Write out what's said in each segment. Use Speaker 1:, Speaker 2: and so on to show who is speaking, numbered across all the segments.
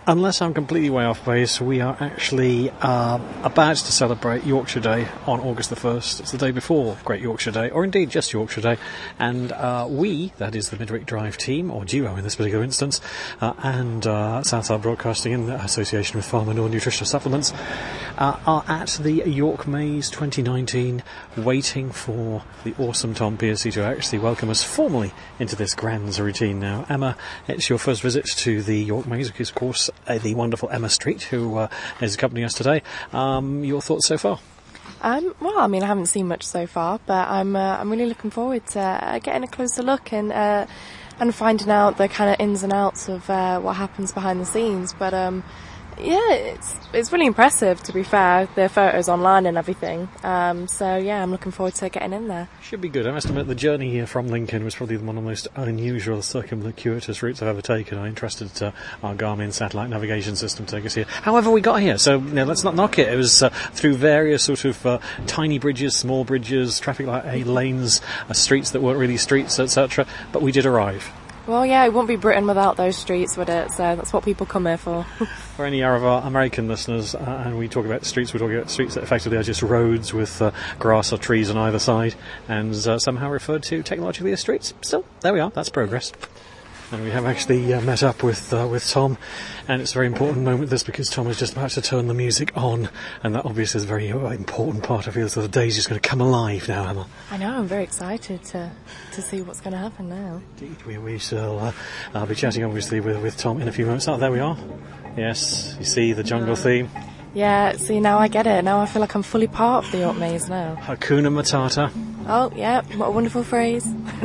Speaker 1: Unless I'm completely way off base, we are actually about to celebrate Yorkshire Day on August the 1st. It's the day before Great Yorkshire Day, or indeed just Yorkshire Day. And we, that is the Midweek Drive team, or duo in this particular instance, and Southside Broadcasting in association with Farm and All Nutritional Supplements, are at the York Maze 2019, waiting for the awesome Tom Piercy to actually welcome us formally into this grand routine now. Emma, it's your first visit to the York Maze, which is, of course, the wonderful Emma Street, who is accompanying us today. Your thoughts so far?
Speaker 2: Well, I mean, I haven't seen much so far, but I'm really looking forward to getting a closer look and finding out the kind of ins and outs of what happens behind the scenes. But yeah, it's really impressive, to be fair, the photos online and everything. So yeah, I'm looking forward to getting in there.
Speaker 1: Should be good. I must admit, the journey here from Lincoln was probably one of the most unusual, circumlocuitous routes I've ever taken. I entrusted our Garmin satellite navigation system to take us here. However, we got here, so let's not knock it. It was through various sort of tiny bridges, small bridges, traffic light lanes, streets that weren't really streets, etc. But we did arrive.
Speaker 2: Well, yeah, it wouldn't be Britain without those streets, would it? So that's what people come here for.
Speaker 1: For any of our American listeners, and we talk about streets, we're talking about streets that effectively are just roads with grass or trees on either side, and somehow referred to technologically as streets. Still, there we are, that's progress. And we have actually met up with Tom, and it's a very important moment this, because Tom is just about to turn the music on, and that obviously is a very important part. I feel as though the day's just going to come alive now, Emma.
Speaker 2: I know, I'm very excited to see what's going to happen now.
Speaker 1: Indeed, we shall be chatting obviously with Tom in a few moments. Oh, there we are. Yes, you see the jungle theme.
Speaker 2: Yeah, see, now I get it. Now I feel like I'm fully part of the York Maze now.
Speaker 1: Hakuna Matata.
Speaker 2: Oh, yeah, what a wonderful phrase.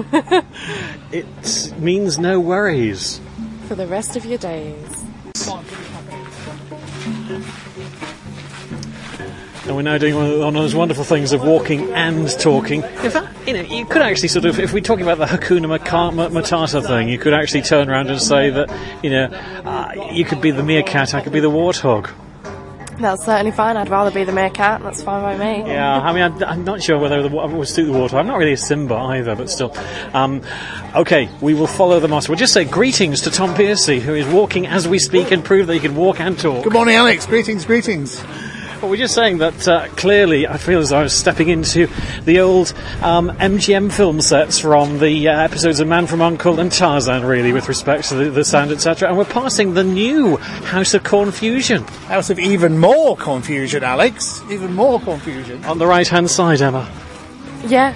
Speaker 1: It means no worries.
Speaker 2: For the rest of your days.
Speaker 1: And we're now doing one of those wonderful things of walking and talking. In fact, you could actually sort of, if we're talking about the Hakuna Matata thing, you could actually turn around and say that, you could be the meerkat, I could be the warthog.
Speaker 2: That's certainly fine. I'd rather be the meerkat. That's fine by me.
Speaker 1: Yeah, I mean, I'm not sure whether I would suit the warthog. I'm not really a Simba either, but still. Okay, we will follow the master. We'll just say greetings to Tom Piercy, who is walking as we speak and prove that he can walk and talk.
Speaker 3: Good morning, Alex. Greetings.
Speaker 1: Well, we're just saying that clearly I feel as though I was stepping into the old MGM film sets from the episodes of Man from U.N.C.L.E. and Tarzan, really, with respect to the sound, etc. And we're passing the new House of Confusion.
Speaker 3: House of even more confusion, Alex. Even more confusion.
Speaker 1: On the right-hand side, Emma.
Speaker 2: Yeah.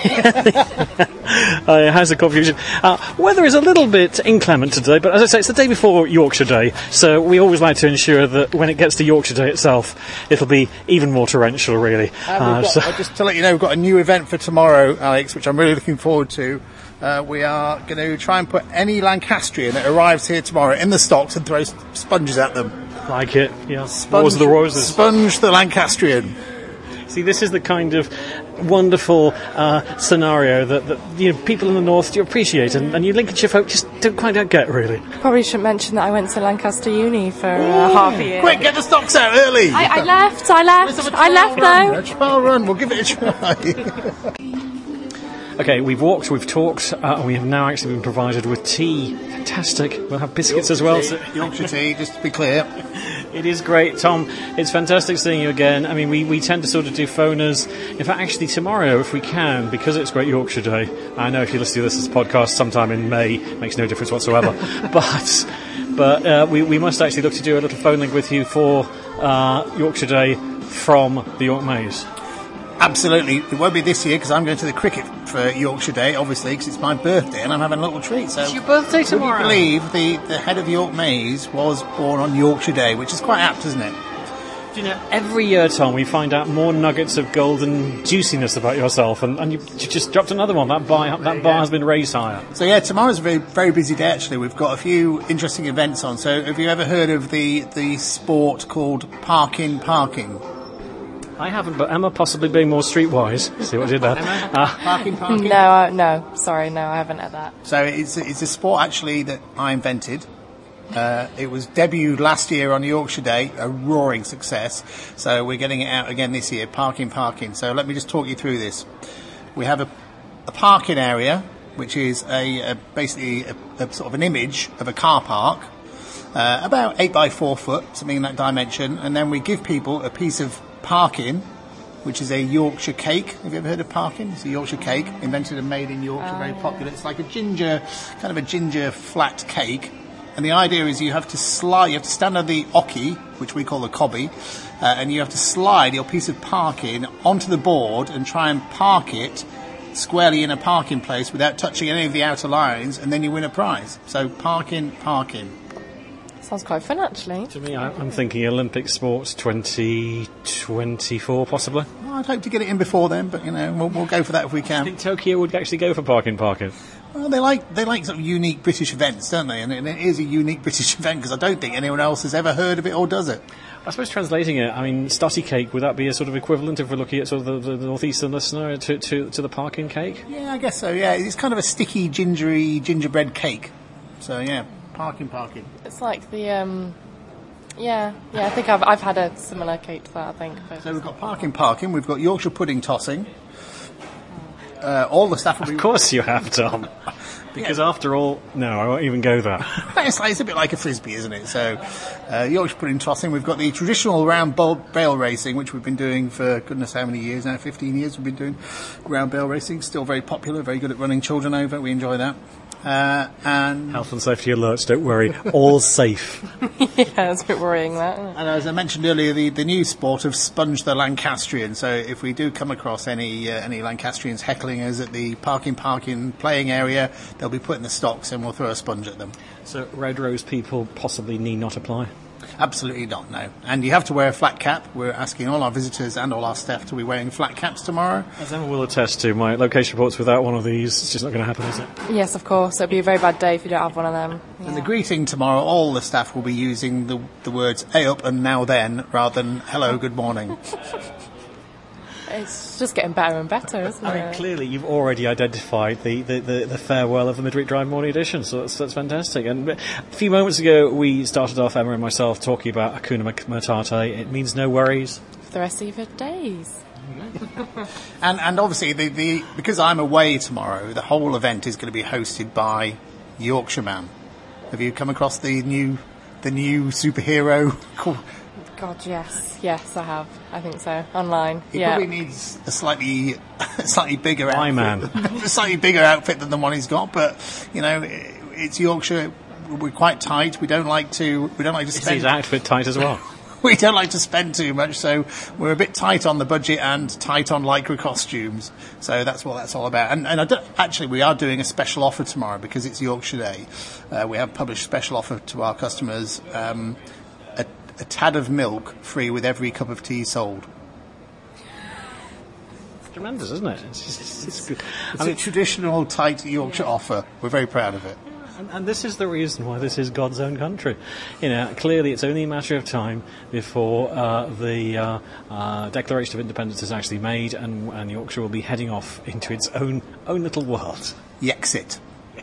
Speaker 1: House of Confusion. Weather is a little bit inclement today, but as I say, it's the day before Yorkshire Day, so we always like to ensure that when it gets to Yorkshire Day itself, it'll be even more torrential, really.
Speaker 3: Just to let you know, we've got a new event for tomorrow, Alex, which I'm really looking forward to. We are going to try and put any Lancastrian that arrives here tomorrow in the stocks and throw sponges at them.
Speaker 1: Like it, yeah. Wars of the Roses.
Speaker 3: Sponge the Lancastrian.
Speaker 1: See, this is the kind of wonderful scenario that people in the north do appreciate, and you Lincolnshire folk just don't quite get, really.
Speaker 2: Probably shouldn't mention that I went to Lancaster Uni for half a year.
Speaker 3: Quick, get the stocks out early!
Speaker 2: I left though.
Speaker 3: Trial run, we'll give it a try.
Speaker 1: Okay, we've walked, we've talked, and we have now actually been provided with tea. Fantastic. We'll have biscuits as well.
Speaker 3: Yorkshire tea, just to be clear.
Speaker 1: It is great, Tom. It's fantastic seeing you again. I mean, we tend to sort of do phoners. In fact, actually tomorrow, if we can, because it's Great Yorkshire Day, I know if you listen to this as a podcast sometime in May, it makes no difference whatsoever. but we must actually look to do a little phone link with you for Yorkshire Day from the York Maze.
Speaker 3: Absolutely. It won't be this year because I'm going to the cricket for Yorkshire Day, obviously, because it's my birthday and I'm having a little treat. So
Speaker 1: it's your birthday tomorrow?
Speaker 3: Would you believe the head of York Maze was born on Yorkshire Day, which is quite apt, isn't it?
Speaker 1: Do you know, every year, Tom, we find out more nuggets of golden juiciness about yourself, and you just dropped another one. That bar has been raised higher.
Speaker 3: So yeah, tomorrow's a very, very busy day, actually. We've got a few interesting events on. So have you ever heard of the sport called parking?
Speaker 1: I haven't, but Emma, possibly being more streetwise. See what I did there?
Speaker 3: Parking.
Speaker 2: No, sorry, I haven't had that.
Speaker 3: So it's a sport, actually, that I invented. It was debuted last year on Yorkshire Day, a roaring success. So we're getting it out again this year, parking. So let me just talk you through this. We have a parking area, which is basically a sort of an image of a car park. about 8 by 4 foot, something in that dimension, and then we give people a piece of parkin, which is a Yorkshire cake. Have you ever heard of parkin? It's a Yorkshire cake, invented and made in Yorkshire, very popular. It's like a ginger flat cake. And the idea is you have to stand on the oki, which we call the cobby, and you have to slide your piece of parkin onto the board and try and park it squarely in a parking place without touching any of the outer lines, and then you win a prize. So parkin.
Speaker 2: Sounds quite fun, actually.
Speaker 1: To me, I'm thinking Olympic sports 2024, possibly.
Speaker 3: Well, I'd hope to get it in before then, but we'll go for that if we
Speaker 1: I
Speaker 3: can.
Speaker 1: think Tokyo would actually go for parking.
Speaker 3: Well, they like sort of unique British events, don't they? And it is a unique British event because I don't think anyone else has ever heard of it or does it.
Speaker 1: I suppose translating it, I mean, stotty cake, would that be a sort of equivalent if we're looking at sort of the northeastern listener to the parking cake?
Speaker 3: Yeah, I guess so. Yeah, it's kind of a sticky, gingery gingerbread cake. So yeah, parking.
Speaker 2: It's like the I think I've had a similar cake to that, I think.
Speaker 3: So we've got parking. We've got Yorkshire pudding tossing. All the staff will be...
Speaker 1: Of course you have, Tom. Because after all... No, I won't even go there.
Speaker 3: It's a bit like a frisbee, isn't it? So, Yorkshire pudding tossing. We've got the traditional round bale racing, which we've been doing for goodness how many years now, 15 years we've been doing round bale racing. Still very popular, very good at running children over. We enjoy that. And
Speaker 1: health and safety alerts, don't worry. All safe.
Speaker 2: Yeah, it's a bit worrying, that. Isn't it?
Speaker 3: And as I mentioned earlier, the new sport of Sponge the Lancastrian. So if we do come across any Lancastrians heckling us at the parking playing area, they'll be put in the stocks and we'll throw a sponge at them.
Speaker 1: So Red Rose people possibly need not apply?
Speaker 3: Absolutely not, no. And you have to wear a flat cap. We're asking all our visitors and all our staff to be wearing flat caps tomorrow.
Speaker 1: As Emma will attest to, my location reports without one of these, it's just not going to happen, is it?
Speaker 2: Yes, of course. It'll be a very bad day if you don't have one of them. Yeah.
Speaker 3: And the greeting tomorrow, all the staff will be using the words "hey up" and "now then" rather than "hello, good morning."
Speaker 2: It's just getting better and better, isn't it?
Speaker 1: I mean, clearly you've already identified the farewell of the Midweek Drive Morning Edition, so that's fantastic. And a few moments ago, we started off, Emma and myself, talking about Hakuna Matata. It means no worries
Speaker 2: for the rest of your days.
Speaker 3: And obviously, because I'm away tomorrow, the whole event is going to be hosted by Yorkshireman. Have you come across the new superhero called...
Speaker 2: God, yes, I have. I think so. Online.
Speaker 3: He probably needs a slightly bigger outfit. A slightly bigger outfit than the one he's got, but it's Yorkshire. We're quite tight. We don't like to spend.
Speaker 1: Is his outfit tight as well?
Speaker 3: We don't like to spend too much, so we're a bit tight on the budget and tight on lycra costumes. So that's what that's all about. And actually, we are doing a special offer tomorrow because it's Yorkshire Day. We have published a special offer to our customers. A tad of milk free with every cup of tea sold.
Speaker 1: It's tremendous, isn't it? It's good.
Speaker 3: It's a traditional tight Yorkshire offer. We're very proud of it.
Speaker 1: And this is the reason why this is God's own country. Clearly it's only a matter of time before the Declaration of Independence is actually made and Yorkshire will be heading off into its own little world.
Speaker 3: Yexit.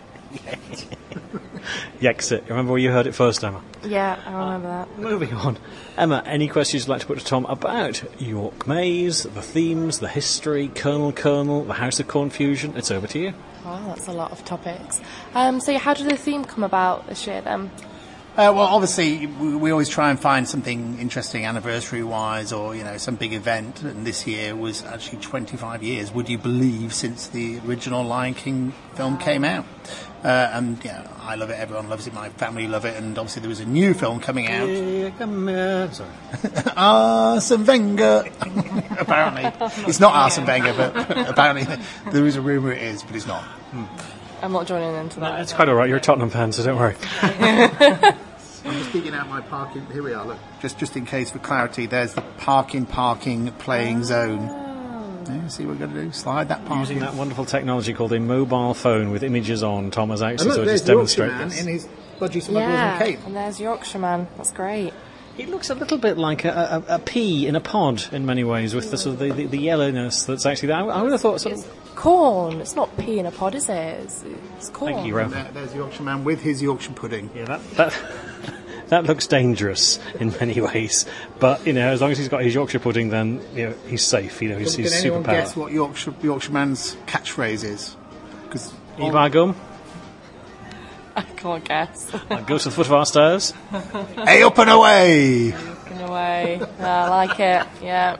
Speaker 1: Yexit. Remember where you heard it first, Emma?
Speaker 2: Yeah, I remember that.
Speaker 1: Moving on. Emma, any questions you'd like to put to Tom about York Maze, the themes, the history, Colonel, the House of Confusion? It's over to you.
Speaker 2: Wow, that's a lot of topics. So how did the theme come about this year then?
Speaker 3: Well, obviously, we always try and find something interesting anniversary-wise or, some big event. And this year was actually 25 years, would you believe, since the original Lion King film came out. I love it, everyone loves it, my family love it, and obviously there was a new film coming out.
Speaker 1: Sorry.
Speaker 3: Arsene Wenger. Apparently. It's not Arsene Wenger, but apparently there is a rumour it is, but it's not.
Speaker 2: I'm not joining into that.
Speaker 1: No, it's quite all right. You're a Tottenham fan, so don't worry.
Speaker 3: I'm just digging out my parking. Here we are. Look, just in case for clarity, there's the parking playing zone. Yeah, see what we're going to do? Slide that parking.
Speaker 1: Using that wonderful technology called a mobile phone with images on. Tom has actually
Speaker 3: sort of just demonstrated this. In his budgie smugglers and cape.
Speaker 2: And there's Yorkshireman. That's great.
Speaker 1: He looks a little bit like a pea in a pod in many ways, with the sort of the yellowness that's actually there. I would have thought
Speaker 2: it's corn. It's not pea in a pod, is it? It's corn.
Speaker 1: Thank you, Ro.
Speaker 3: There's Yorkshireman with his Yorkshire pudding.
Speaker 1: Yeah, that looks dangerous in many ways. But as long as he's got his Yorkshire pudding, then he's safe. He's
Speaker 3: Can anyone guess what Yorkshireman's catchphrase is?
Speaker 1: Eat my gum.
Speaker 2: I can't guess.
Speaker 1: Go to the foot of our stairs.
Speaker 3: Hey, up and away!
Speaker 2: Looking away. I like it, yeah.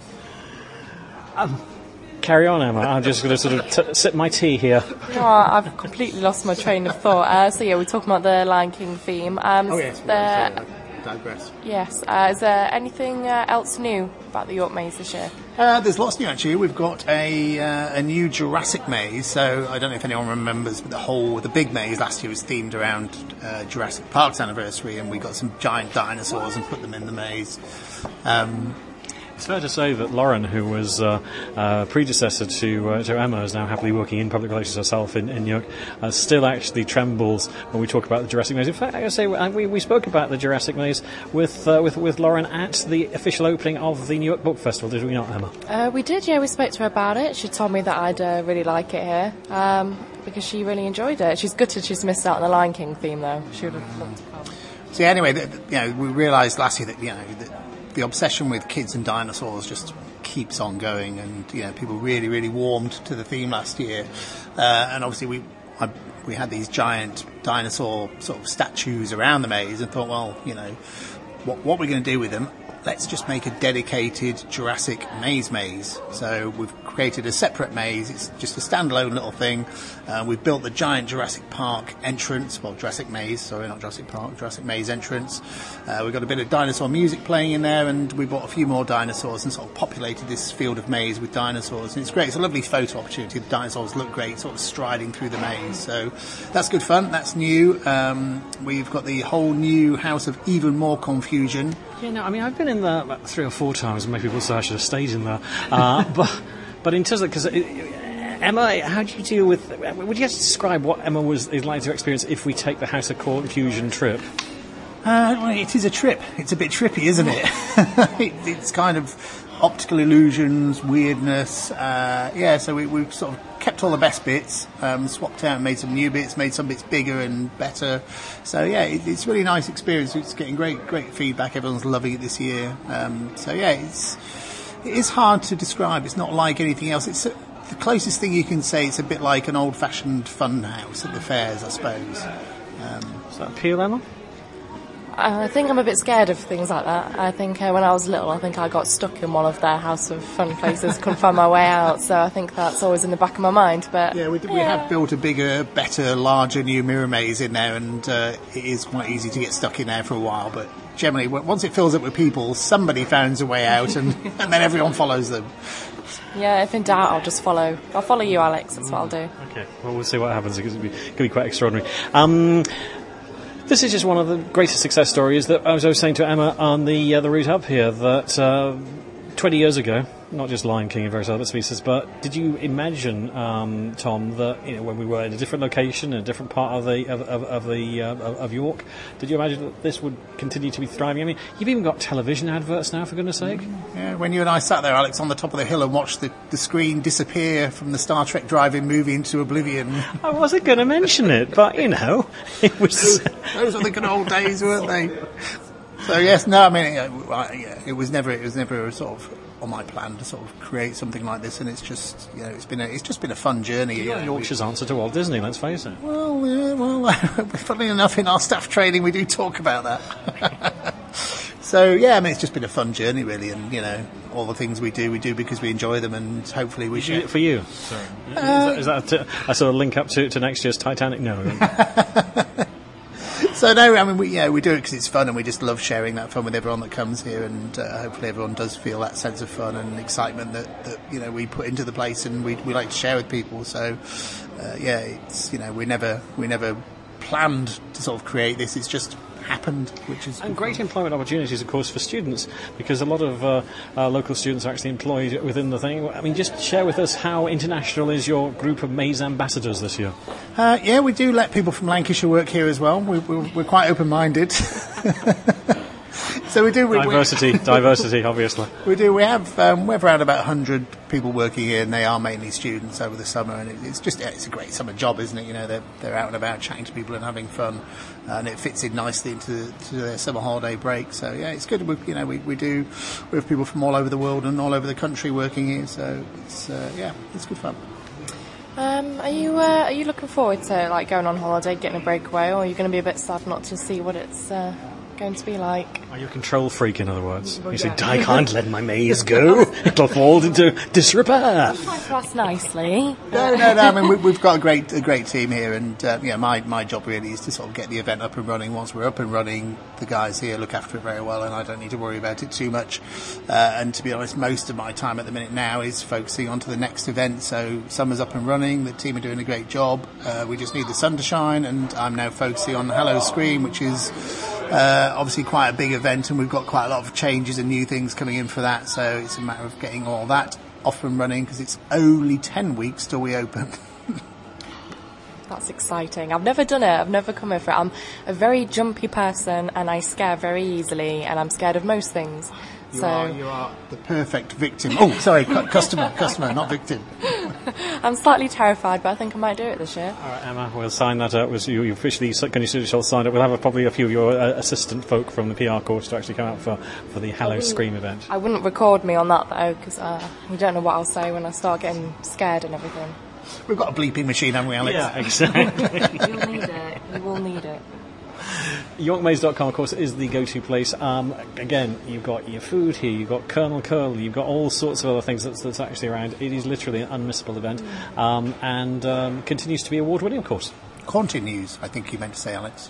Speaker 1: Carry on, Emma. I'm just going to sort of sip my tea here.
Speaker 2: No, I've completely lost my train of thought. So yeah, we're talking about the Lion King theme.
Speaker 3: Digress.
Speaker 2: Yes. Is there anything else new about the York Maze this year?
Speaker 3: There's lots new actually. We've got a new Jurassic maze. So I don't know if anyone remembers, but the big maze last year was themed around Jurassic Park's anniversary, and we got some giant dinosaurs and put them in the maze.
Speaker 1: It's fair to say that Lauren, who was predecessor to Emma, is now happily working in public relations herself in York, still actually trembles when we talk about the Jurassic Maze. In fact, I gotta say, we spoke about the Jurassic Maze with Lauren at the official opening of the New York Book Festival, did we not, Emma?
Speaker 2: We did, yeah. We spoke to her about it. She told me that I'd really like it here because she really enjoyed it. She's gutted she's missed out on the Lion King theme, though. She would have loved to come.
Speaker 3: So anyway, we realised last year that the obsession with kids and dinosaurs just keeps on going, and people really, really warmed to the theme last year. And obviously, we had these giant dinosaur sort of statues around the maze, and thought, well, what we're going to do with them? Let's just make a dedicated Jurassic maze. So we've created a separate maze. It's just a standalone little thing. We've built the giant Jurassic Park entrance. Well, Jurassic Maze. Sorry, not Jurassic Park. Jurassic Maze entrance. We've got a bit of dinosaur music playing in there, and we bought a few more dinosaurs and sort of populated this field of maze with dinosaurs. And it's great. It's a lovely photo opportunity. The dinosaurs look great, sort of striding through the maze. So that's good fun. That's new. We've got the whole new House of Even More Confusion.
Speaker 1: Yeah, no, I mean, I've been in there about 3 or 4 times, and maybe people say I should have stayed in there. But in terms of, because Emma, how do you deal with? Would you have to describe what Emma is like to experience if we take the House of Confusion trip?
Speaker 3: Well, it is a trip. It's a bit trippy, isn't it? It's kind of optical illusions, weirdness. So we've sort of kept all the best bits, swapped out and made some new bits, made some bits bigger and better. So yeah, it's a really nice experience. It's getting great feedback. Everyone's loving it this year. It is hard to describe. It's not like anything else. It's the closest thing you can say. It's a bit like an old-fashioned fun house at the fairs, I suppose.
Speaker 1: Does that appeal, Emma?
Speaker 2: I think I'm a bit scared of things like that. I think when I was little, I think I got stuck in one of their House of Fun places, couldn't find my way out, so I think that's always in the back of my mind. But
Speaker 3: we have built a bigger, better, larger new mirror maze in there, and it is quite easy to get stuck in there for a while, but generally, once it fills up with people, somebody finds a way out, and then everyone follows them.
Speaker 2: Yeah, if in doubt, I'll just follow. I'll follow you, Alex, that's what I'll do.
Speaker 1: Okay, well, we'll see what happens, because it could be quite extraordinary. This is just one of the greatest success stories that I was always saying to Emma on the route up here, that 20 years ago, not just Lion King and various other species, but did you imagine, Tom, that when we were in a different location, in a different part of York, did you imagine that this would continue to be thriving? I mean, you've even got television adverts now, for goodness sake.
Speaker 3: Yeah, when you and I sat there, Alex, on the top of the hill and watched the screen disappear from the Star Trek drive-in movie into oblivion.
Speaker 1: I wasn't going to mention it, but it was.
Speaker 3: Those were the good old days, weren't they? So yes, no, I mean, it was never a sort of on my plan to sort of create something like this, and it's just it's just been a fun journey.
Speaker 1: Yorkshire's answer to Walt Disney, let's face it.
Speaker 3: Well, funnily enough, in our staff training, we do talk about that. So yeah, I mean, it's just been a fun journey, really, and all the things we do because we enjoy them, and hopefully we
Speaker 1: do it for you. Sorry, is that a sort of link up to next year's Titanic? No.
Speaker 3: So no, I mean we do it because it's fun, and we just love sharing that fun with everyone that comes here, and hopefully everyone does feel that sense of fun and excitement that we put into the place, and we like to share with people. So it's we never planned to sort of create this. It's just happened, which is
Speaker 1: and great employment opportunities, of course, for students, because a lot of local students are actually employed within the thing. I mean, just share with us how international is your group of Maze ambassadors this year?
Speaker 3: We do let people from Lancashire work here as well. We're quite open-minded. So we do diversity, obviously. We do. We have around about 100 people working here, and they are mainly students over the summer. And it's a great summer job, isn't it? They're out and about chatting to people and having fun, and it fits in nicely into their summer holiday break. So yeah, it's good. We have people from all over the world and all over the country working here. So it's good fun.
Speaker 2: Are you looking forward to like going on holiday, getting a breakaway, or are you going to be a bit sad not to see what it's going to be like?
Speaker 1: Are you a control freak, in other words? You say, I can't let my maze go. It'll fall into disrepair.
Speaker 2: Try to ask nicely.
Speaker 3: No. I mean, we've got a great team here, and my job really is to sort of get the event up and running. Once we're up and running, the guys here look after it very well, and I don't need to worry about it too much. And to be honest, most of my time at the minute now is focusing on to the next event. So summer's up and running. The team are doing a great job. We just need the sun to shine, and I'm now focusing on Hello Scream, which is obviously quite a big event, and we've got quite a lot of changes and new things coming in for that, so it's a matter of getting all that off and running, because it's only 10 weeks till we open.
Speaker 2: That's exciting. I've never done it. I've never come here for it. I'm a very jumpy person, and I scare very easily, and I'm scared of most things.
Speaker 3: You are the perfect victim. Oh, sorry, customer, not victim.
Speaker 2: I'm slightly terrified, but I think I might do it this year.
Speaker 1: All right, Emma, we'll sign that up. You officially signed up. We'll have probably a few of your assistant folk from the PR course to actually come out for the Hello Scream event.
Speaker 2: I wouldn't record me on that, though, because you don't know what I'll say when I start getting scared and everything.
Speaker 3: We've got a bleeping machine, haven't we, Alex?
Speaker 1: Yeah, exactly.
Speaker 2: You'll need it. You will need it.
Speaker 1: YorkMaze.com, of course, is the go-to place. Again, you've got your food here, you've got Colonel Curl, you've got all sorts of other things that's actually around. It is literally an unmissable event, and continues to be award-winning, of course.
Speaker 3: Continues, I think you meant to say, Alex.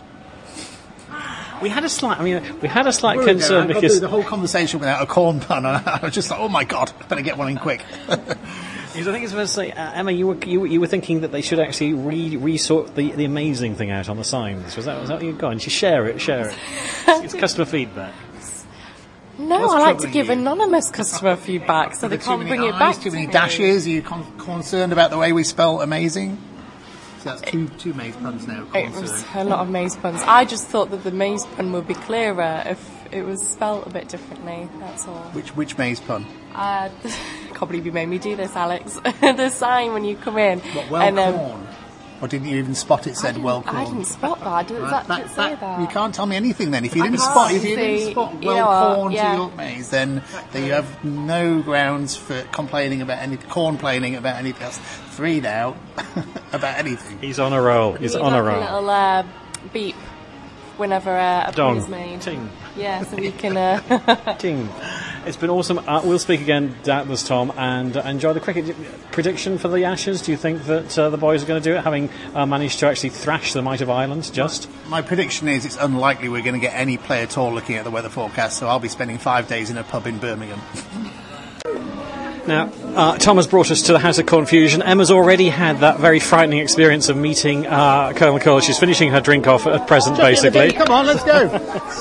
Speaker 1: We had a slight concern
Speaker 3: because
Speaker 1: because
Speaker 3: the whole conversation without a corn pun, and I was just like, oh my god, I better get one in quick.
Speaker 1: Because I think it's fair to say, Emma, you were thinking that they should actually resort the amazing thing out on the signs. Was that what you got? And share it. It's customer feedback.
Speaker 2: No, I like to give anonymous customer feedback so they can't bring it back.
Speaker 3: Too many dashes. Are you concerned about the way we spell amazing? So that's two maze puns now.
Speaker 2: It was a lot of maze puns. I just thought that the maze pun would be clearer if it was spelt a bit differently. That's all.
Speaker 3: Which maze pun?
Speaker 2: Can't believe you made me do this, Alex. The sign when you come in.
Speaker 3: What, corn? Or didn't you even spot it said well corn?
Speaker 2: I didn't spot that. Did it say that?
Speaker 3: You can't tell me anything then. If you didn't spot well corn to York Maze, then you have no grounds for complaining about anything. Corn-plaining about anything else. 3 now about anything.
Speaker 1: He's on a roll. He's on a roll.
Speaker 2: A little beep whenever a pun is made.
Speaker 1: Ting.
Speaker 2: Yeah, so we can...
Speaker 1: Ting. It's been awesome. We'll speak again, doubtless, Tom, and enjoy the cricket. Prediction for the Ashes? Do you think that the boys are going to do it, having managed to actually thrash the Might of Ireland just?
Speaker 3: My prediction is it's unlikely we're going to get any play at all looking at the weather forecast, so I'll be spending 5 days in a pub in Birmingham.
Speaker 1: Now, Tom has brought us to the House of Confusion. Emma's already had that very frightening experience of meeting Colonel Curl. She's finishing her drink off at present, basically.
Speaker 3: Come on, let's go.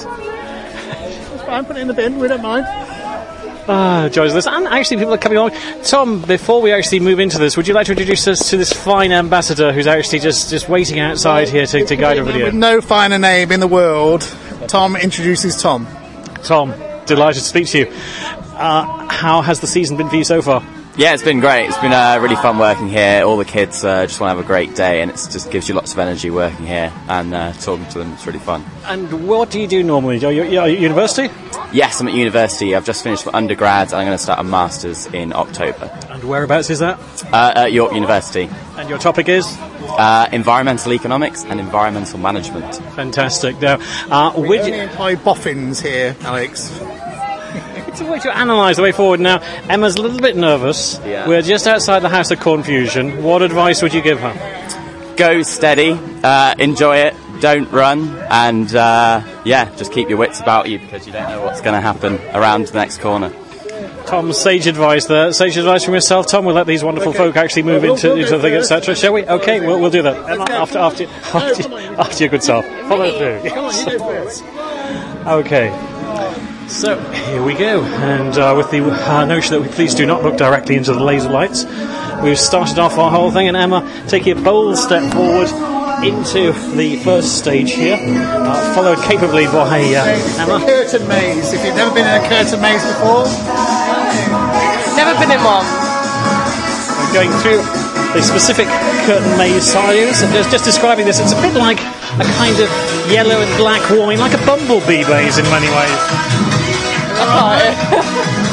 Speaker 3: It's fine, put it in the bin, we don't mind.
Speaker 1: Joys, this, and actually people are coming along. Tom, before we actually move into this, would you like to introduce us to this fine ambassador who's actually just waiting outside here to guide everybody?
Speaker 3: With no finer name in the world, Tom introduces Tom.
Speaker 1: Tom, delighted to speak to you. How has the season been for you so far?
Speaker 4: Yeah, it's been great. It's been really fun working here. All the kids just want to have a great day, and it just gives you lots of energy working here and talking to them. It's really fun.
Speaker 1: And what do you do normally? Are you at university?
Speaker 4: Yes, I'm at university. I've just finished my undergrad, and I'm going to start a master's in October.
Speaker 1: And whereabouts is that?
Speaker 4: At York University.
Speaker 1: And your topic is?
Speaker 4: Environmental economics and environmental management.
Speaker 1: Fantastic. Now,
Speaker 3: we only employ boffins here, Alex.
Speaker 1: It's a way to analyse the way forward. Now, Emma's a little bit nervous.
Speaker 4: Yeah.
Speaker 1: We're just outside the House of Confusion. What advice would you give her?
Speaker 4: Go steady, enjoy it, don't run, and just keep your wits about you because you don't know what's going to happen around the next corner.
Speaker 1: Tom's sage advice there. Sage advice from yourself, Tom. We'll let these wonderful folk actually move into the thing, etc. Shall we? Okay, we'll do that. Emma, after your good self. Follow through.
Speaker 3: Come on, you do first.
Speaker 1: Okay. So, here we go, and with the notion that we please do not look directly into the laser lights, we've started off our whole thing, and Emma, taking a bold step forward into the first stage here, followed capably by Emma.
Speaker 3: Curtain maze, if you've never been in a curtain maze before.
Speaker 2: Never been in one.
Speaker 1: We're going through the specific curtain maze sizes, and just describing this, it's a bit like a kind of yellow and black wine, like a bumblebee maze in many ways.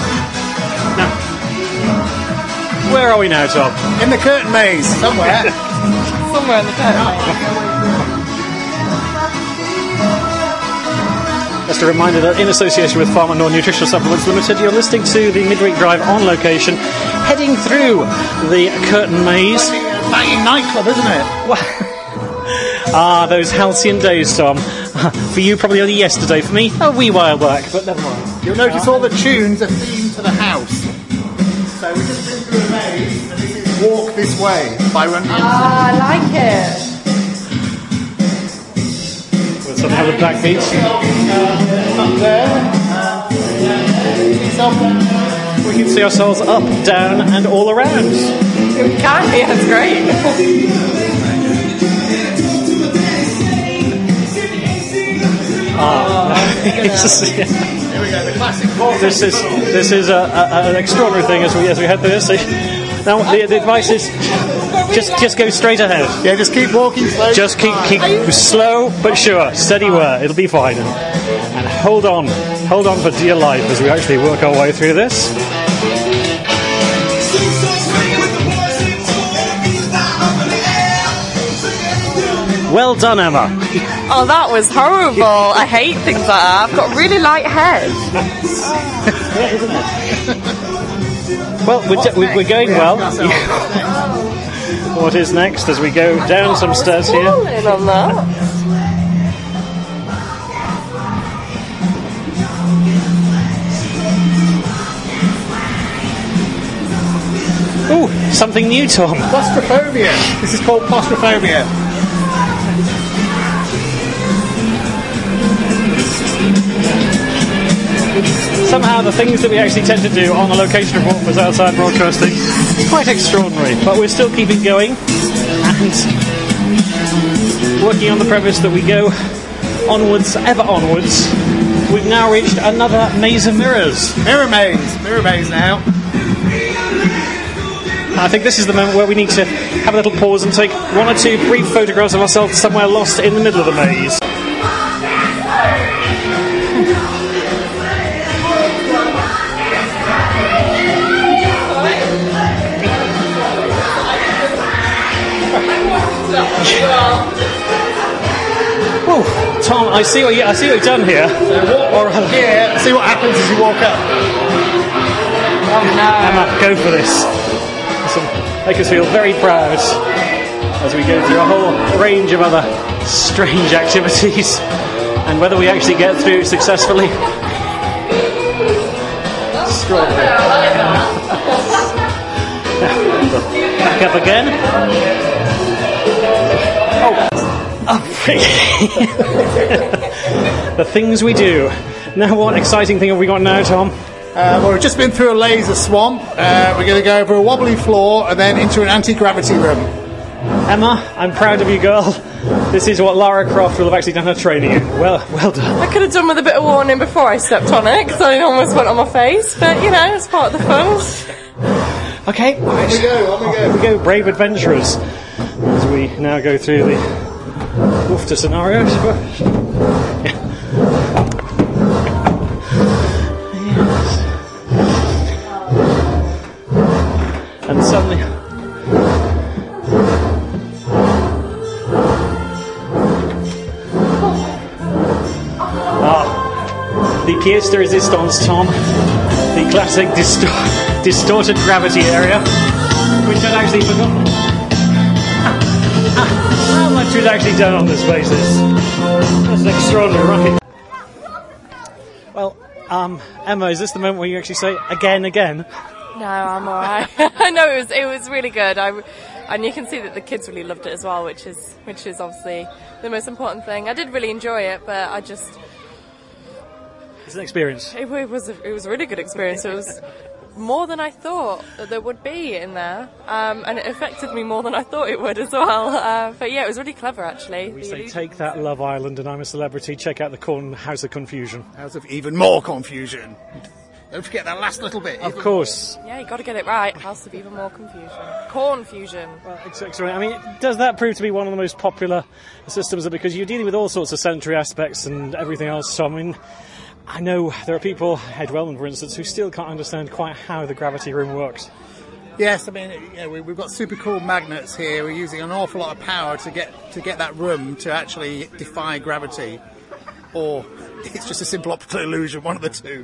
Speaker 1: Now, where are we now, Tom?
Speaker 3: In the curtain maze, somewhere.
Speaker 2: somewhere in the dirt.
Speaker 1: Just a reminder that in association with Farm and Nor Nutritional Supplements Limited, you're listening to the Midweek Drive on location, heading through the Curtain Maze.
Speaker 3: Banging nightclub, isn't it?
Speaker 1: Those halcyon days, Tom. For you, probably only yesterday. For me, a wee while back, but never mind.
Speaker 3: You'll notice all the tunes are themed to the house. So we've just been through a maze, and this is Walk This Way by Run Hansen.
Speaker 2: I like it.
Speaker 1: Let's have the black beats.
Speaker 3: Up there.
Speaker 1: We can see ourselves up, down, and all around.
Speaker 2: We can, yeah, that's great.
Speaker 3: Here we go, the classic Walk.
Speaker 1: This is an extraordinary thing as we head through this. Now the advice is just go straight ahead.
Speaker 3: Yeah, just keep walking slowly.
Speaker 1: Just keep slow but sure, steady wear. It'll be fine. And hold on for dear life as we actually work our way through this. Well done, Emma.
Speaker 2: Oh, that was horrible. I hate things like that. I've got a really light head.
Speaker 1: Well, we're going well. What is next as we go down some stairs here?
Speaker 2: Falling on that.
Speaker 1: Ooh, something new, Tom.
Speaker 3: Claustrophobia. This is called claustrophobia.
Speaker 1: Somehow the things that we actually tend to do on the location of Watford's outside broadcasting is quite extraordinary, but we're still keeping going and working on the premise that we go onwards, ever onwards. We've now reached another maze of mirrors.
Speaker 3: Mirror maze now.
Speaker 1: I think this is the moment where we need to have a little pause and take one or two brief photographs of ourselves somewhere lost in the middle of the maze. Oh, Tom, I see what you've done here.
Speaker 3: Or here, see what happens as you walk up.
Speaker 2: Oh no.
Speaker 1: Emma, go for this. Make us feel very proud as we go through a whole range of other strange activities, and whether we actually get through successfully. Extraordinary. Back up again. The things we do. Now, what exciting thing have we got now, Tom?
Speaker 3: Well, we've just been through a laser swamp. We're going to go over a wobbly floor and then into an anti-gravity room.
Speaker 1: Emma, I'm proud of you, girl. This is what Lara Croft will have actually done her training in. Well done.
Speaker 2: I could have done with a bit of warning before I stepped on it, because I almost went on my face, but you know, it's part of the fun.
Speaker 1: Okay,
Speaker 3: On we
Speaker 1: go, brave adventurers. As we now go through the Woofter scenarios. And suddenly... the pièce de résistance, Tom. The classic distorted gravity area, which I'd actually forgotten. How much we'd actually done on this basis. That's an extraordinary rocket. Well, Emma, is this the moment where you actually say again?
Speaker 2: No, I'm alright. No, it was really good. And you can see that the kids really loved it as well, which is obviously the most important thing. I did really enjoy it, but
Speaker 1: it's an experience.
Speaker 2: It was a really good experience. It was more than I thought that there would be in there, and it affected me more than I thought it would as well. But yeah, it was really clever actually.
Speaker 1: We say take that, Love Island, and I'm a Celebrity. Check out the House of Confusion.
Speaker 3: House of even more confusion. Don't forget that last little bit.
Speaker 1: Of course.
Speaker 2: Yeah, you got to get it right. House of even more confusion. Cornfusion.
Speaker 1: Well, exactly. I mean, does that prove to be one of the most popular systems? Because you're dealing with all sorts of sensory aspects and everything else. So I mean, I know there are people, Ed Wellman for instance, who still can't understand quite how the gravity room works.
Speaker 3: Yes, I mean, we've got super cool magnets here. We're using an awful lot of power to get that room to actually defy gravity, or it's just a simple optical illusion, one of the two.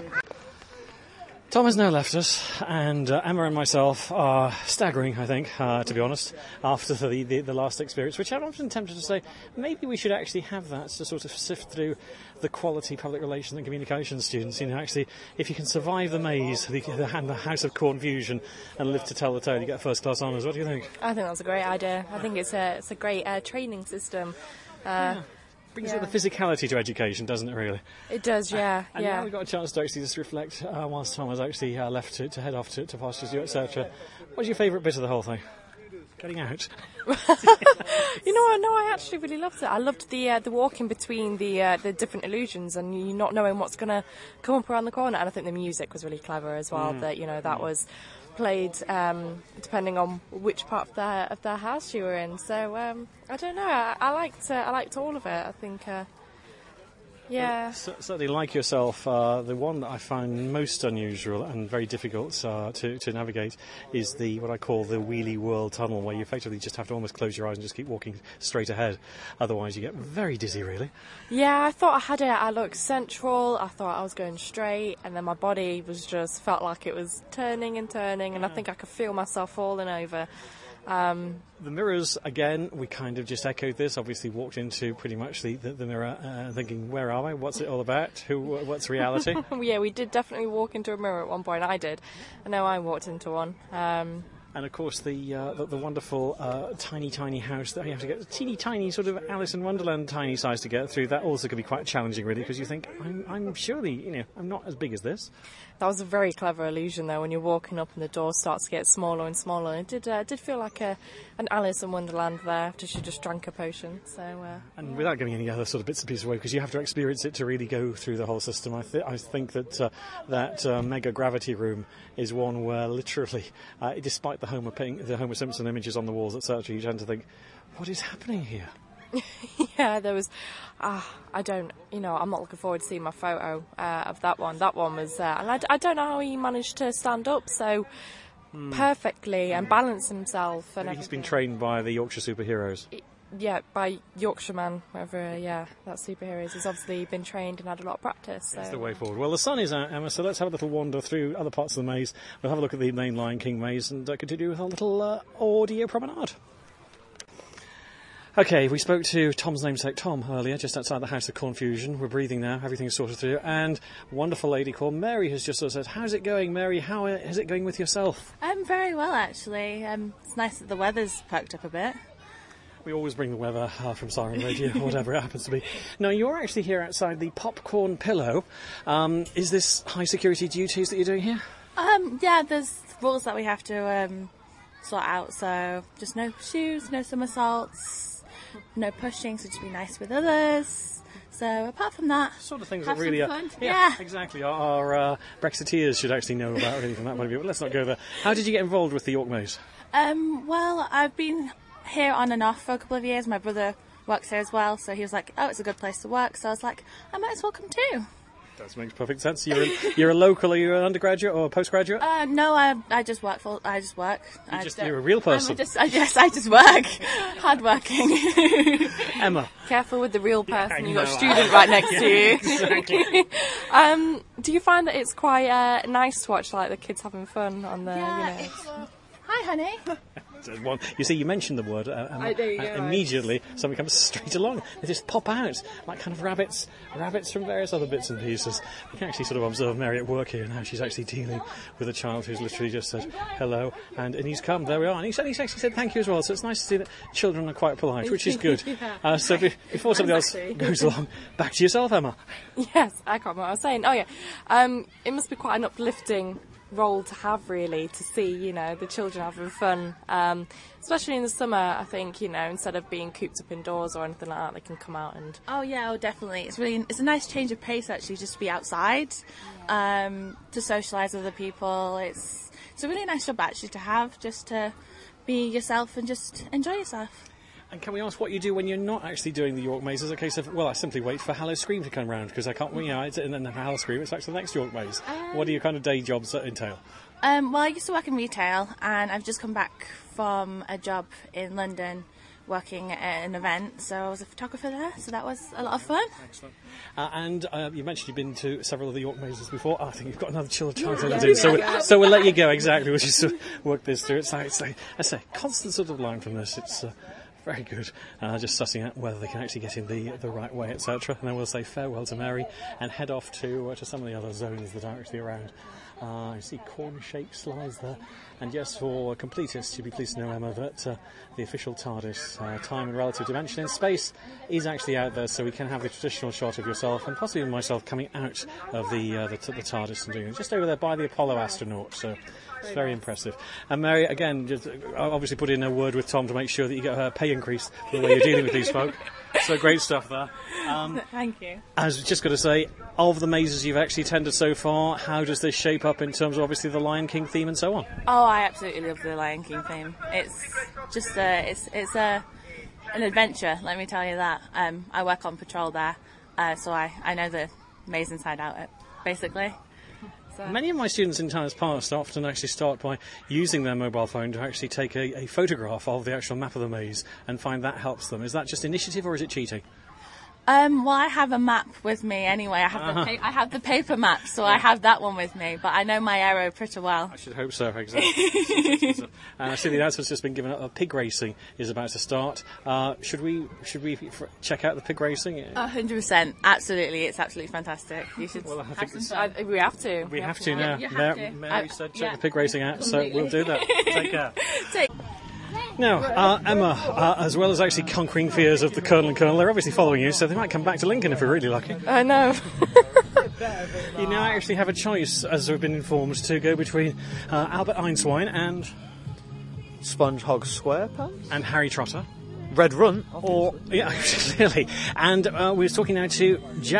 Speaker 1: Tom has now left us, and Emma and myself are staggering, I think, to be honest, after the last experience, which I'm often tempted to say, maybe we should actually have that to sort of sift through the quality public relations and communications students. You know, actually, if you can survive the maze, the House of Confusion, and live to tell the tale, you get first-class honours. What do you think?
Speaker 2: I think that's a great idea. I think it's a great training system.
Speaker 1: Brings the physicality to education, doesn't it, really?
Speaker 2: It does, yeah.
Speaker 1: And now we've got a chance to actually just reflect whilst Tom has actually left to head off to pastures, etc. What's your favourite bit of the whole thing? Getting out.
Speaker 2: You know what? No, I actually really loved it. I loved the walking between the different illusions and you not knowing what's going to come up around the corner. And I think the music was really clever as well. That was played depending on which part of their house you were in. So I don't know. I liked all of it. I think. Yeah.
Speaker 1: Certainly, like yourself, the one that I find most unusual and very difficult to navigate is what I call the Wheelie Whirl Tunnel, where you effectively just have to almost close your eyes and just keep walking straight ahead. Otherwise, you get very dizzy, really.
Speaker 2: Yeah, I thought I had it. I looked central. I thought I was going straight, and then my body felt like it was turning and turning, and I think I could feel myself falling over.
Speaker 1: The mirrors, again, we kind of just echoed this, obviously walked into pretty much the mirror thinking, where are I? What's it all about? What's reality?
Speaker 2: Yeah, we did definitely walk into a mirror at one point. I did. I know I walked into one.
Speaker 1: And of course the wonderful tiny house that you have to get, a teeny tiny sort of Alice in Wonderland tiny size to get through. That also can be quite challenging, really, because you think, I'm surely, I'm not as big as this.
Speaker 2: That was a very clever illusion, though, when you're walking up and the door starts to get smaller and smaller. It did feel like an Alice in Wonderland there after she just drank a potion.
Speaker 1: And without giving any other sort of bits and pieces away, because you have to experience it to really go through the whole system, I think that mega gravity room is one where literally, despite the Homer Simpson images on the walls, etc., you tend to think, what is happening here?
Speaker 2: Yeah, there was. I'm not looking forward to seeing my photo of that one. That one was, and I don't know how he managed to stand up so perfectly and balance himself. And
Speaker 1: he's been trained by the Yorkshire superheroes.
Speaker 2: Yeah, by Yorkshireman, whatever. Yeah, that superheroes. He's obviously been trained and had a lot of practice. So.
Speaker 1: That's the way forward. Well, the sun is out, Emma, so let's have a little wander through other parts of the maze. We'll have a look at the main Lion King maze and continue with a little audio promenade. Okay, we spoke to Tom's namesake Tom earlier, just outside the House of Confusion. We're breathing now, everything's sorted through, and a wonderful lady called Mary has just said, how's it going, Mary? How is it going with yourself?
Speaker 5: Very well, actually. It's nice that the weather's perked up a bit.
Speaker 1: We always bring the weather from Siren Radio, or whatever it happens to be. Now, you're actually here outside the Popcorn Pillow. Is this high security duties that you're doing here?
Speaker 5: Yeah, there's rules that we have to sort out, so just no shoes, no somersaults, no pushing, so just be nice with others. So apart from that,
Speaker 1: sort of things
Speaker 5: have
Speaker 1: that really
Speaker 5: some
Speaker 1: are.
Speaker 5: fun.
Speaker 1: Yeah, exactly. Our Brexiteers should actually know about really from that point of view. But let's not go there. How did you get involved with the York Maze?
Speaker 5: Well, I've been here on and off for a couple of years. My brother works here as well, so he was like, "Oh, it's a good place to work." So I was like, "I might as well come too."
Speaker 1: That makes perfect sense. You're a local. Are you an undergraduate or a postgraduate?
Speaker 5: No, I just work.
Speaker 1: You're a real person.
Speaker 5: I just work. Hardworking.
Speaker 1: Emma.
Speaker 2: Careful with the real person. You've got a student right next to you.
Speaker 1: Exactly.
Speaker 2: Do you find that it's quite nice to watch like the kids having fun on the?
Speaker 5: Yeah. Hi, honey.
Speaker 1: You see, you mentioned the word immediately something comes straight along. They just pop out like kind of rabbits from various other bits and pieces. You can actually sort of observe Mary at work here and how she's actually dealing with a child who's literally just said hello and he's come, there we are, and he's actually said thank you as well, so it's nice to see that children are quite polite, which is good.
Speaker 2: Yeah.
Speaker 1: So before somebody else goes along, back to yourself, Emma.
Speaker 2: Yes, I can't remember what I was saying. Oh yeah, it must be quite an uplifting role to have, really, to see the children having fun, especially in the summer. I think instead of being cooped up indoors or anything like that, they can come out and
Speaker 5: definitely, it's a nice change of pace, actually, just to be outside, to socialise with other people. It's a really nice job actually to have, just to be yourself and just enjoy yourself.
Speaker 1: And can we ask what you do when you're not actually doing the York Maze? As a case of, well, I simply wait for Hallow Scream to come round because I can't, and then Hallow Scream, it's actually the next York Maze. What are your kind of day jobs that entail?
Speaker 5: Well, I used to work in retail, and I've just come back from a job in London working at an event, so I was a photographer there, so that was a lot of fun.
Speaker 1: Excellent. And you mentioned you've been to several of the York Mazes before. I think you've got another chance to do. So we'll let you go. Exactly. We'll just work this through. It's a constant sort of line from this. It's very good. Just sussing out whether they can actually get in the right way, etc. And then we'll say farewell to Mary and head off to some of the other zones that are actually around. I see corn shaped slides there. And yes, for completists, you'll be pleased to know, Emma, that the official TARDIS, time and relative dimension in space, is actually out there, so we can have the traditional shot of yourself and possibly myself coming out of the TARDIS and doing it just over there by the Apollo astronaut. So it's very impressive. And Mary, again, just obviously put in a word with Tom to make sure that you get her pay increase for the way you're dealing with these folk. So great stuff there.
Speaker 5: Thank you.
Speaker 1: I was just going to say, of the mazes you've actually attended so far, how does this shape up in terms of obviously the Lion King theme and so on?
Speaker 5: Oh, I absolutely love the Lion King theme. It's just an adventure, let me tell you that. I work on patrol there, so I know the maze inside out, basically. So.
Speaker 1: Many of my students in times past often actually start by using their mobile phone to actually take a photograph of the actual map of the maze and find that helps them. Is that just initiative or is it cheating?
Speaker 5: Well, I have a map with me anyway. I have the paper map, so I have that one with me. But I know my arrow pretty well.
Speaker 1: I should hope so. Exactly. I see the announcement's just been given up. Pig racing is about to start. Should we check out the pig racing?
Speaker 5: 100%. Absolutely, it's absolutely fantastic. You should.
Speaker 2: Well, we have to.
Speaker 1: We have to now.
Speaker 5: You have to.
Speaker 1: Mary said check the pig racing out, so we'll do that. Take care. Now, Emma, as well as actually conquering fears of the Colonel and Colonel, they're obviously following you, so they might come back to Lincoln if we're really lucky.
Speaker 2: I know.
Speaker 1: You now actually have a choice, as we've been informed, to go between Albert Einstein and
Speaker 6: SpongeHog SquarePants
Speaker 1: and Harry Trotter.
Speaker 6: Red Run.
Speaker 1: Or, yeah, clearly. And we were talking now to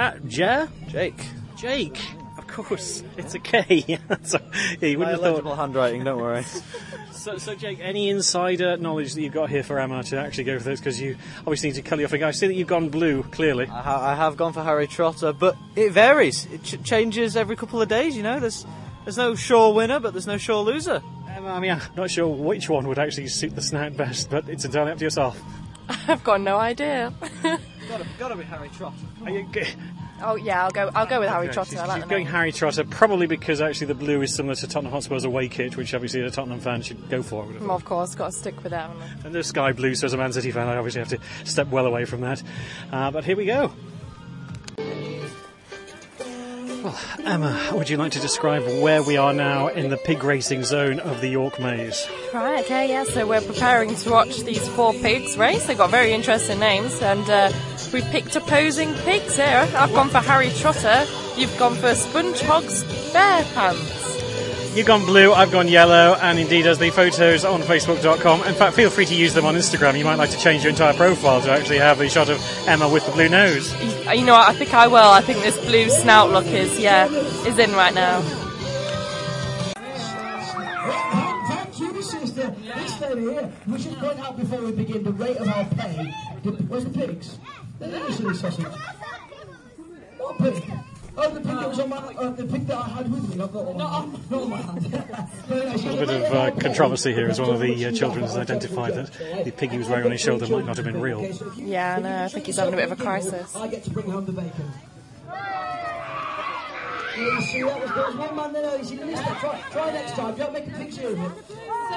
Speaker 1: Jake. Of course, it's a K. So, yeah, you wouldn't have
Speaker 6: legible
Speaker 1: thought.
Speaker 6: handwriting, don't worry.
Speaker 1: So, Jake, any insider knowledge that you've got here for Emma to actually go for this? Because you obviously need to colour your finger. I see that you've gone blue, clearly.
Speaker 6: I have gone for Harry Trotter, but it varies. It changes every couple of days, you know. There's no sure winner, but there's no sure loser.
Speaker 1: I mean, I'm not sure which one would actually suit the snout best, but it's entirely up to yourself.
Speaker 2: I've got no idea.
Speaker 6: Gotta be Harry Trotter.
Speaker 1: Are you
Speaker 2: Oh yeah, I'll go with Harry Trotter.
Speaker 1: She's
Speaker 2: I like the
Speaker 1: going
Speaker 2: name.
Speaker 1: Harry Trotter, probably because actually the blue is similar to Tottenham Hotspur's away kit, which obviously a Tottenham fan should go for.
Speaker 2: Well, of course, got to stick with that.
Speaker 1: And the sky blue, so as a Man City fan, I obviously have to step well away from that. But here we go. Well, Emma, would you like to describe where we are now in the pig racing zone of the York Maze?
Speaker 2: Right, okay, yeah, so we're preparing to watch these 4 pigs race. They've got very interesting names, and we picked opposing pigs here. I've gone for Harry Trotter, you've gone for SpongeHog SquarePants.
Speaker 1: You've gone blue, I've gone yellow, and indeed as the photos on Facebook.com. In fact, feel free to use them on Instagram. You might like to change your entire profile to actually have a shot of Emma with the blue nose.
Speaker 2: You know what, I think I will. I think this blue snout look is in right now.
Speaker 7: Thank you, sister. This lady here, we should point out before we begin the rate of our pay. Where's the pigs? They're silly sausage. What pig? Oh, the pig that was on my, the pig that I had with me. I've got one. Not on my hand.
Speaker 1: A little bit of controversy here as one of the children has identified that the pig he was wearing on his shoulder might not have been real.
Speaker 2: Yeah, no, I think he's having a bit of a crisis.
Speaker 7: I get to bring home the bacon. You see, there was one man there. You see the list. Try next time. Don't make a picture of it.
Speaker 8: So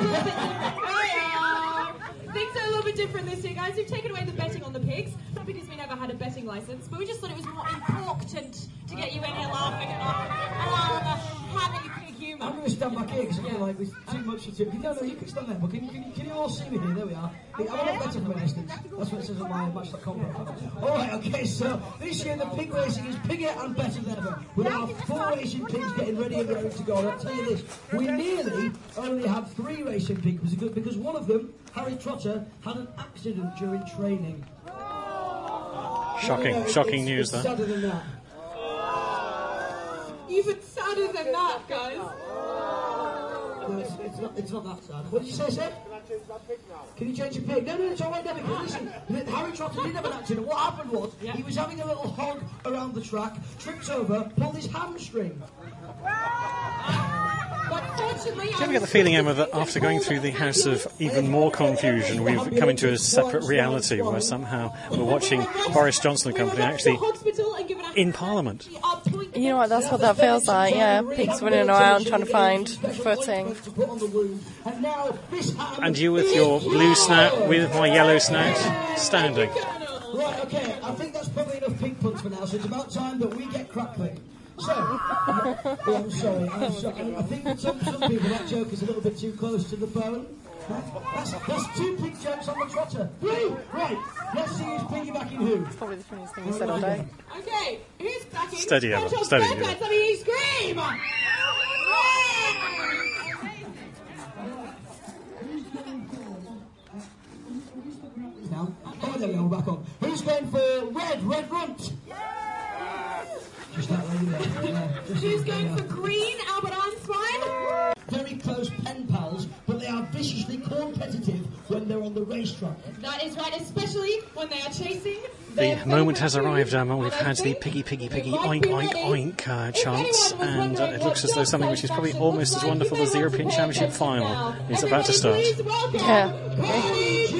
Speaker 8: things are a little bit different this year, guys. We've taken away the betting on the pigs, not because we never had a betting license, but we just thought it was more important to get you in here laughing and having pig humour.
Speaker 7: I'm going to stand back here because I feel like there's too much to do. No, you can stand there, but can you all see me here? There we are. I'm a lot better from a distance. That's what it says on my Match.com. Alright, okay, so this year the pig racing is bigger and better than ever. With our 4 racing pigs getting ready and ready to go. And I'll tell you this, we nearly only had 3 racing pigs because one of them, Harry Trotter, had an accident during training.
Speaker 1: Shocking news there.
Speaker 7: Sadder than that.
Speaker 8: Even sadder than that, guys.
Speaker 7: No, it's not that sad. What did you say, Seb? Can you change your pig? No, it's all right now, because listen, Harry Trotter did have an accident. What happened was, he was having a little hog around the track, tripped over, pulled his hamstring.
Speaker 1: Do you ever get the feeling, Emma, that after going through the house of even more confusion, we've come into a separate reality where somehow we're watching Boris Johnson and company actually in Parliament?
Speaker 2: You know what, that's what that feels like, yeah. Pigs running around trying to find footing.
Speaker 1: And you with your blue snout, with my yellow snout, standing.
Speaker 7: Right, okay, I think that's probably enough pig puns for now, so it's about time that we get crackling. So, I'm sorry. I think that some people, that joke is a little bit too close to the bone. That's 2 pig jokes on the trotter. 3! Right, let's see who's piggybacking who.
Speaker 2: It's probably the funniest thing you said all day.
Speaker 8: Okay, who's backing?
Speaker 1: Steady, Emma, steady.
Speaker 8: Let me scream!
Speaker 7: Now, oh, there we go, we're back on. Who's going for red runt? Just that lady there. Yeah,
Speaker 8: Who's going for green, Albert Einstein?
Speaker 7: Very close pen pals, but they are viciously competitive when they're on the racetrack.
Speaker 8: That is right, especially when they are chasing.
Speaker 1: The moment has arrived, Emma. We've had the piggy, oink, oink, oink chance, and it looks as though something which is probably almost as wonderful as the European Championship final is about to start.
Speaker 2: Yeah.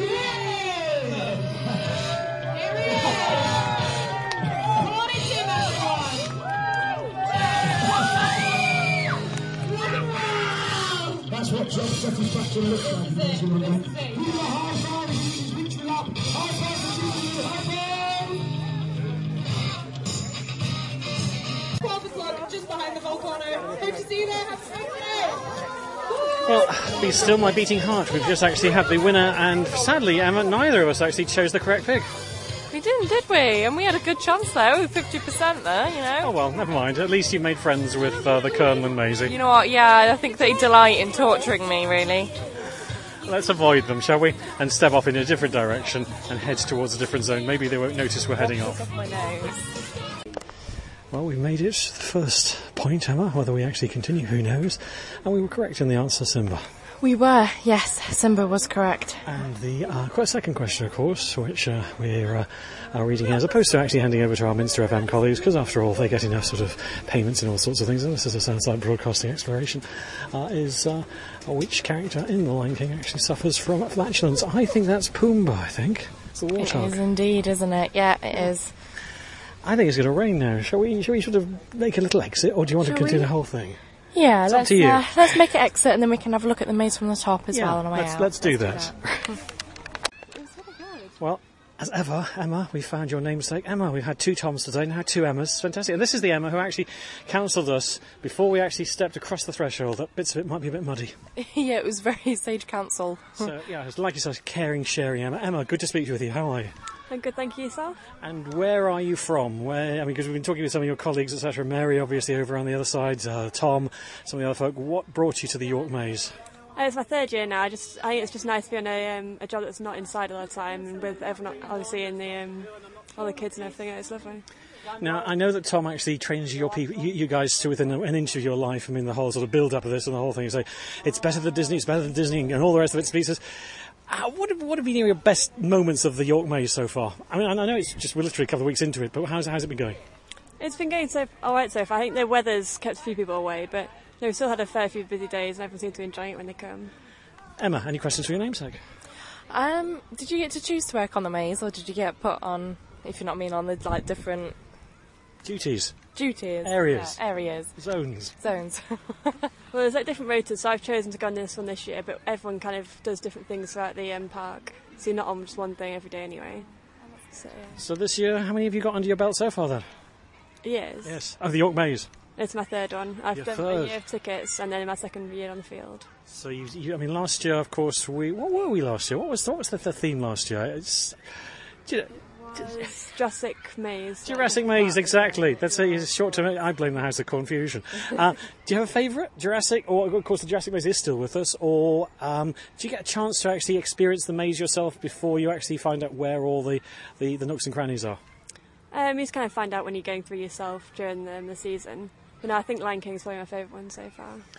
Speaker 7: That's what job satisfaction looks like. Give him a high five as he is reaching up. High five for Susie, high five!
Speaker 8: 12 o'clock, just behind the volcano. Hope to see you there. Have a great day.
Speaker 1: Well, be still my beating heart. We've just actually had the winner, and sadly, Emma, neither of us actually chose the correct pig.
Speaker 2: We didn't, did we? And we had a good chance there, with 50% there, you know.
Speaker 1: Oh well, never mind. At least you made friends with the Colonel and Maisie.
Speaker 2: You know what, yeah, I think they delight in torturing me, really.
Speaker 1: Let's avoid them, shall we? And step off in a different direction and head towards a different zone. Maybe they won't notice we're heading off.
Speaker 2: My nose.
Speaker 1: Well, we made it to the first point, Emma. Whether we actually continue, who knows? And we were correct in the answer, Simba.
Speaker 2: We were, yes, Simba was correct.
Speaker 1: And the second question, of course, which we're reading here, as opposed to actually handing over to our Minster FM colleagues, because after all, they get enough sort of payments and all sorts of things, and this is a Soundside Broadcasting exploration, is which character in The Lion King actually suffers from flatulence? I think that's Pumbaa, I think. It's the warthog.
Speaker 2: It is indeed, isn't it? Yeah, it is.
Speaker 1: I think it's going to rain now. Shall we sort of make a little exit, or do you want to continue the whole thing?
Speaker 2: Yeah,
Speaker 1: it's up to you.
Speaker 2: Let's make it exit, and then we can have a look at the maze from the top as well on the way out.
Speaker 1: Let's do that. Well, as ever, Emma, we found your namesake. Emma, we've had 2 Toms today, now 2 Emmas. Fantastic. And this is the Emma who actually counselled us before we actually stepped across the threshold that bits of it might be a bit muddy.
Speaker 2: Yeah, it was very sage counsel.
Speaker 1: So, yeah, it's like you said, caring, sharing Emma. Emma, good to speak with you. How are you?
Speaker 9: I'm good, thank you, yourself.
Speaker 1: And where are you from? Because we've been talking with some of your colleagues, etc. Mary, obviously, over on the other side. Tom, some of the other folk. What brought you to the York Maze?
Speaker 9: It's my 3rd year now. I think it's just nice to be on a job that's not inside all the time, and with everyone obviously in the all the kids and everything. It's lovely.
Speaker 1: Now, I know that Tom actually trains you guys to within an inch of your life. I mean, the whole sort of build-up of this and the whole thing. You say, it's better than Disney, and all the rest of its pieces. What have been your best moments of the York Maze so far? I mean, I know we're literally a couple of weeks into it, but how's it been going?
Speaker 9: It's been going all right so far. I think the weather's kept a few people away, but we've still had a fair few busy days, and everyone seems to enjoy it when they come.
Speaker 1: Emma, any questions for your namesake?
Speaker 2: Did you get to choose to work on the maze, or did you get put on, if you're not mean, on the different
Speaker 1: duties?
Speaker 2: Areas.
Speaker 1: Yeah,
Speaker 2: areas.
Speaker 1: Zones.
Speaker 9: Well, there's different rotas, so I've chosen to go on this one this year, but everyone kind of does different things throughout the park, so you're not on just one thing every day anyway.
Speaker 1: So this year, how many have you got under your belt so far then?
Speaker 9: Years.
Speaker 1: Yes. Oh, the York Maze.
Speaker 9: It's my 3rd one. I've done a year of tickets, and then my 2nd year on the field.
Speaker 1: So I mean, last year, of course, what were we last year? What was the theme last year?
Speaker 9: Jurassic Maze.
Speaker 1: Jurassic Maze, exactly. That's a short term. I blame the House of Confusion. Do you have a favourite Jurassic? Or of course, the Jurassic Maze is still with us. Or do you get a chance to actually experience the maze yourself before you actually find out where all the nooks and crannies are?
Speaker 9: You just kind of find out when you're going through yourself during the season. But no, I think Lion King's probably my favourite one so far.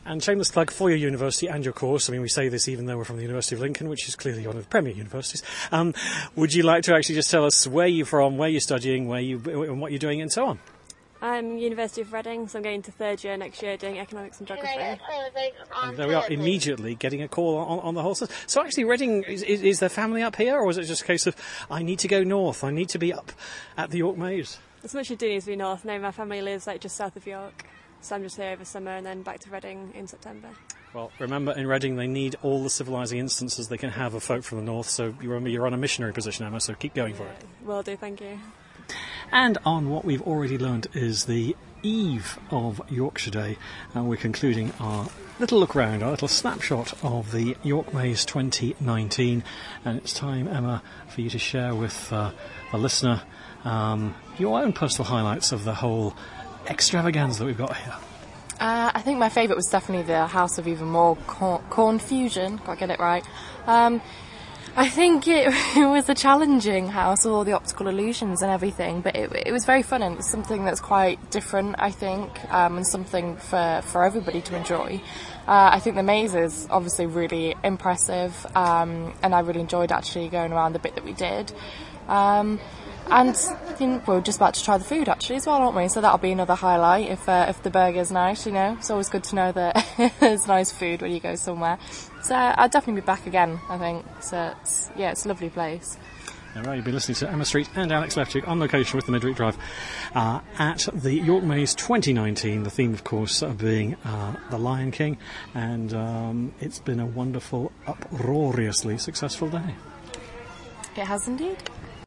Speaker 1: And shameless plug for your university and your course. I mean, we say this even though we're from the University of Lincoln, which is clearly one of the premier universities. Would you like to actually just tell us where you're from, where you're studying, and what you're doing, and so on?
Speaker 9: I'm University of Reading, so I'm going to third year next year doing economics and geography.
Speaker 1: And there we are, immediately getting a call on the whole stuff. So actually, Reading, is there family up here, or is it just a case of, I need to go north, I need to be up at the York Maze?
Speaker 9: As much as do need to be north. No, my family lives just south of York, so I'm just here over summer and then back to Reading in September.
Speaker 1: Well, remember, in Reading, they need all the civilising instances they can have of folk from the north, so you remember you're on a missionary position, Emma, so keep going for it.
Speaker 9: Will do, thank you.
Speaker 1: And on what we've already learned is the eve of Yorkshire Day, and we're concluding our little look round, our little snapshot of the York Maze 2019, and it's time, Emma, for you to share with the listener your own personal highlights of the whole extravaganza that we've got here.
Speaker 2: I think my favourite was definitely the House of Even More Corn Fusion. Got to get it right. I think it was a challenging house with all the optical illusions and everything, but it was very fun, and it's something that's quite different, I think, and something for everybody to enjoy. I think the maze is obviously really impressive, and I really enjoyed actually going around the bit that we did. And I think we're just about to try the food actually as well, aren't we? So that'll be another highlight if the burger's nice, you know. It's always good to know that there's nice food when you go somewhere. So I'll definitely be back again, I think. So it's a lovely place.
Speaker 1: All right, you've been listening to Emma Street and Alex Lefchick on location with the Midweek Drive at the York Maze 2019. The theme, of course, being The Lion King, and it's been a wonderful, uproariously successful day.
Speaker 2: It has indeed.